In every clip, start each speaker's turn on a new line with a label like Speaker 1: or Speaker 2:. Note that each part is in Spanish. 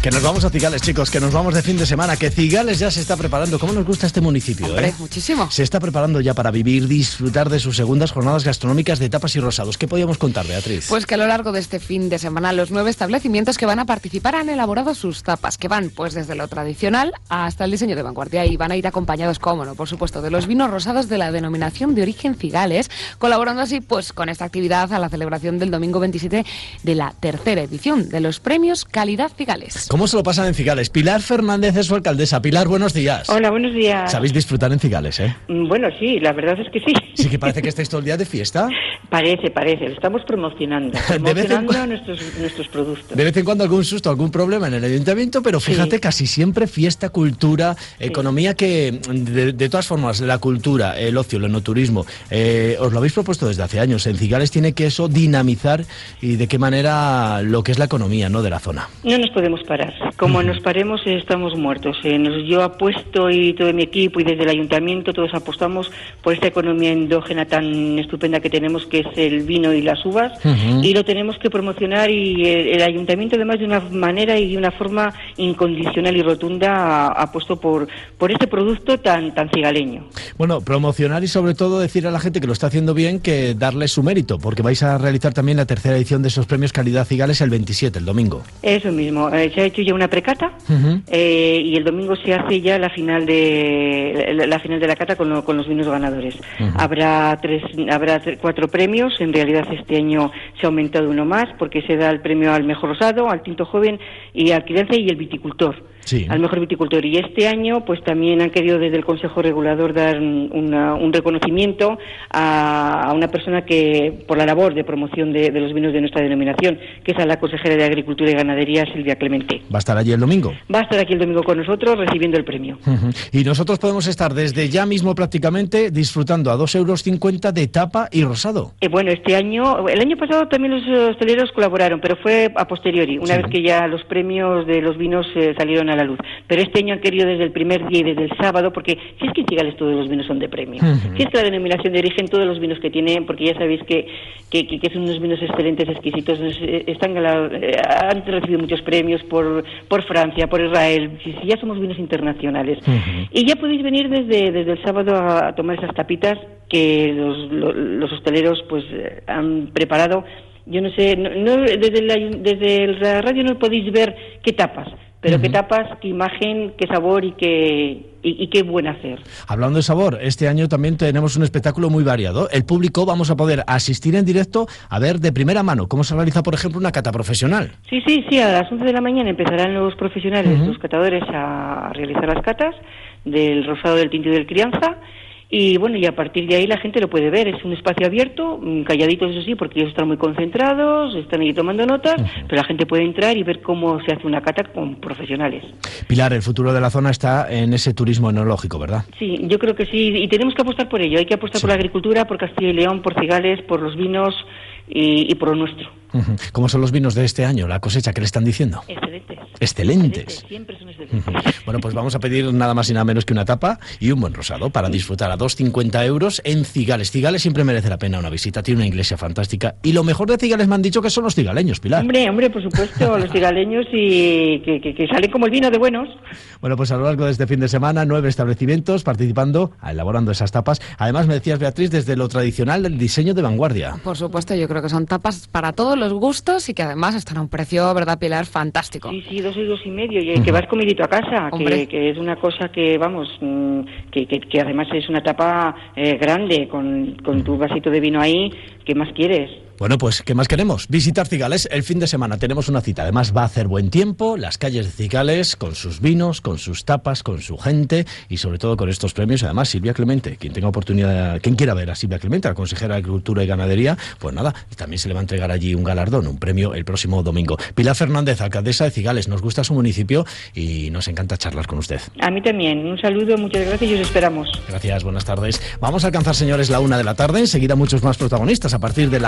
Speaker 1: Que nos vamos a Cigales, chicos, que nos vamos de fin de semana, que Cigales ya se está preparando. ¿Cómo nos gusta este municipio?
Speaker 2: Hombre, muchísimo.
Speaker 1: Se está preparando ya para vivir, disfrutar de sus segundas jornadas gastronómicas de tapas y rosados. ¿Qué podíamos contar, Beatriz?
Speaker 2: Pues que a lo largo de este fin de semana los 9 establecimientos que van a participar han elaborado sus tapas, que van pues desde lo tradicional hasta el diseño de vanguardia, y van a ir acompañados, cómo no, por supuesto, de los vinos rosados de la denominación de origen Cigales, colaborando así pues con esta actividad a la celebración del domingo 27 de la tercera edición de los premios Calidad Cigales.
Speaker 1: ¿Cómo se lo pasan en Cigales? Pilar Fernández es su alcaldesa. Pilar, buenos días.
Speaker 3: Hola, buenos días.
Speaker 1: ¿Sabéis disfrutar en Cigales,
Speaker 3: Bueno, sí, la verdad es que sí.
Speaker 1: Sí, que parece que estáis todo el día de fiesta.
Speaker 3: Parece, lo estamos promocionando nuestros productos.
Speaker 1: De vez en cuando algún susto, algún problema en el ayuntamiento, pero fíjate, casi siempre fiesta, cultura, economía, que de todas formas, la cultura, el ocio, el enoturismo, os lo habéis propuesto desde hace años. En Cigales tiene que eso dinamizar, y de qué manera lo que es la economía, ¿no?, de la zona.
Speaker 3: No nos podemos parar. Como nos paremos, estamos muertos. Yo apuesto, y todo mi equipo y desde el ayuntamiento todos apostamos por esta economía endógena tan estupenda que tenemos, que es el vino y las uvas, y lo tenemos que promocionar, y el ayuntamiento además de una manera y de una forma incondicional y rotunda ha apuesto por este producto tan cigaleño.
Speaker 1: Bueno, promocionar y sobre todo decir a la gente que lo está haciendo bien, que darle su mérito, porque vais a realizar también la tercera edición de esos premios Calidad Cigales el 27, el domingo.
Speaker 3: Eso mismo, se ha hecho ya una precata, y el domingo se hace ya la final de la cata con los vinos ganadores. Habrá 4 premios. En realidad este año se ha aumentado uno más, porque se da el premio al mejor rosado, al tinto joven y al crianza y el viticultor. Sí. Al mejor viticultor. Y este año pues también han querido desde el Consejo Regulador dar un reconocimiento a una persona que, por la labor de promoción de los vinos de nuestra denominación, que es a la consejera de Agricultura y Ganadería, Silvia Clemente.
Speaker 1: ¿Va a estar allí el domingo?
Speaker 3: Va a estar aquí el domingo con nosotros recibiendo el premio.
Speaker 1: Y nosotros podemos estar desde ya mismo prácticamente disfrutando a 2,50 € de tapa y rosado.
Speaker 3: Bueno, el año pasado también los hosteleros colaboraron, pero fue a posteriori, una vez que ya los premios de los vinos salieron a la luz. Pero este año han querido desde el primer día y desde el sábado, porque si es que en Cigales todos los vinos son de premio. Si es que la denominación de origen, todos los vinos que tienen, porque ya sabéis que son unos vinos excelentes, exquisitos, han recibido muchos premios por Francia, por Israel, si ya somos vinos internacionales. Y ya podéis venir desde el sábado a tomar esas tapitas que los hosteleros pues han preparado. Yo no sé, desde la radio no podéis ver qué tapas, pero qué tapas, qué imagen, qué sabor y qué buen hacer. Hablando de sabor, este año también tenemos un espectáculo muy variado. El público vamos a poder asistir en directo a ver de primera mano cómo se realiza, por ejemplo, una cata profesional. Sí, a las 11 de la mañana empezarán los profesionales, los catadores, a realizar las catas del rosado, del tinto y del crianza. Y bueno, y a partir de ahí la gente lo puede ver. Es un espacio abierto, calladitos, eso sí, porque ellos están muy concentrados, están ahí tomando notas, pero la gente puede entrar y ver cómo se hace una cata con profesionales. Pilar, el futuro de la zona está en ese turismo enológico, ¿verdad? Sí, yo creo que sí, y tenemos que apostar por ello. Hay que apostar por la agricultura, por Castilla y León, por Cigales, por los vinos y por lo nuestro. ¿Cómo son los vinos de este año? ¿La cosecha? ¿Qué le están diciendo? Excelentes. Siempre son excelentes. Bueno, pues vamos a pedir nada más y nada menos que una tapa y un buen rosado para disfrutar a 2,50 € en Cigales. Cigales siempre merece la pena una visita, tiene una iglesia fantástica, y lo mejor de Cigales me han dicho que son los cigaleños, Pilar. Hombre, por supuesto, los cigaleños, y que salen como el vino de buenos. Bueno, pues a lo largo de este fin de semana, 9 establecimientos participando, elaborando esas tapas. Además, me decías, Beatriz, desde lo tradicional del diseño de vanguardia.
Speaker 2: Por supuesto, yo creo que son tapas para todos los gustos y que además están a un precio, ¿verdad, Pilar? Fantástico. Sí, 2,5 €, y que vas comidito a casa, que es una cosa que, vamos, que además es una tapa grande, con tu vasito de vino ahí. ¿Qué más quieres? Bueno, pues, ¿qué más queremos? Visitar Cigales el fin de semana. Tenemos una cita. Además, va a hacer buen tiempo. Las calles de Cigales, con sus vinos, con sus tapas, con su gente y, sobre todo, con estos premios. Además, Silvia Clemente, quien tenga oportunidad, quien quiera ver a Silvia Clemente, la consejera de Agricultura y Ganadería, pues nada, también se le va a entregar allí un galardón, un premio el próximo domingo. Pilar Fernández, alcaldesa de Cigales. Nos gusta su municipio y nos encanta charlar con usted. A mí también. Un saludo, muchas gracias y os esperamos. Gracias, buenas tardes. Vamos a alcanzar, señores, la 1 de la tarde. Enseguida muchos más protagonistas a partir de la 1:15.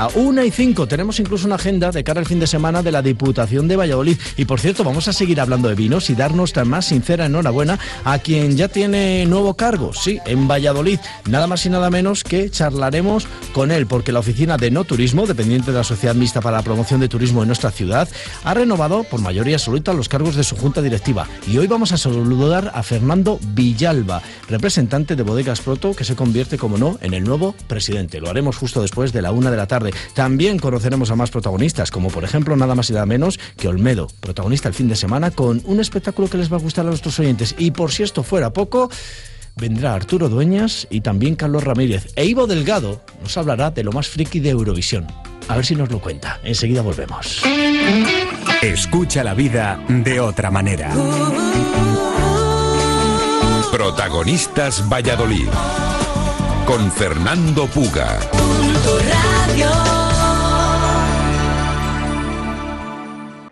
Speaker 1: 1:05 tenemos incluso una agenda de cara al fin de semana de la Diputación de Valladolid. Y por cierto, vamos a seguir hablando de vinos y dar nuestra más sincera enhorabuena a quien ya tiene nuevo cargo, sí, en Valladolid. Nada más y nada menos que charlaremos con él, porque la oficina de No Turismo, dependiente de la Sociedad Mixta para la Promoción de Turismo en nuestra ciudad, ha renovado por mayoría absoluta los cargos de su junta directiva. Y hoy vamos a saludar a Fernando Villalba, representante de Bodegas Proto, que se convierte, como no, en el nuevo presidente. Lo haremos justo después de la 1 de la tarde. También conoceremos a más protagonistas, como por ejemplo nada más y nada menos que Olmedo, protagonista el fin de semana con un espectáculo que les va a gustar a nuestros oyentes. Y por si esto fuera poco, vendrá Arturo Dueñas y también Carlos Ramírez. E Ivo Delgado nos hablará de lo más friki de Eurovisión. A ver si nos lo cuenta. Enseguida volvemos.
Speaker 4: Escucha la vida de otra manera. Protagonistas Valladolid, con Fernando Puga.